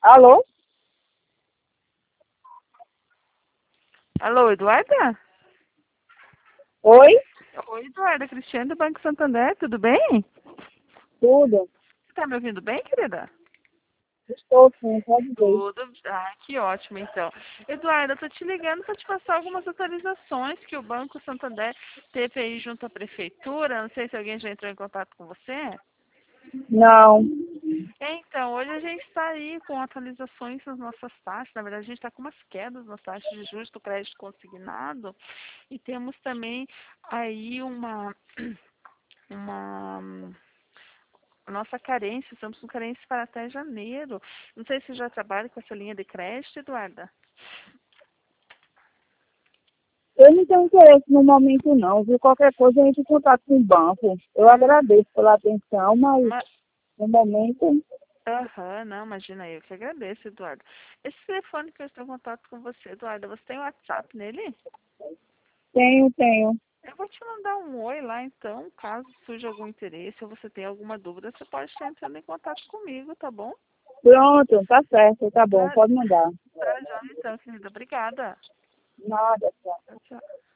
Alô? Alô, Eduarda? Oi? Oi, Eduarda, Cristiane do Banco Santander, tudo bem? Tudo? Você tá me ouvindo bem, querida? Estou sim, pode ver. Tudo. Ah, que ótimo, então. Eduarda, eu tô te ligando para te passar algumas atualizações que o Banco Santander teve aí junto à prefeitura. Não sei se alguém já entrou em contato com você. Não. Então, hoje a gente está aí com atualizações nas nossas taxas. Na verdade, a gente está com umas quedas nas taxas de juros do crédito consignado. E temos também aí uma nossa carência, estamos com carência para até janeiro. Não sei se você já trabalha com essa linha de crédito, Eduarda. Eu não tenho interesse no momento não, viu? Qualquer coisa a gente tem contato com o banco. Eu agradeço pela atenção, mas Ma- no momento Aham, não, imagina eu que agradeço, Eduardo. Esse telefone que eu estou em contato com você, Eduardo, você tem WhatsApp nele? tenho. Eu vou te mandar um oi lá, então, caso surja algum interesse ou você tenha alguma dúvida, você pode estar entrando em contato comigo, tá bom? Pronto, tá certo, tá bom, Tá, pode mandar. tá, já então, querida. Obrigada. Nada, tchau. Tchau, tchau.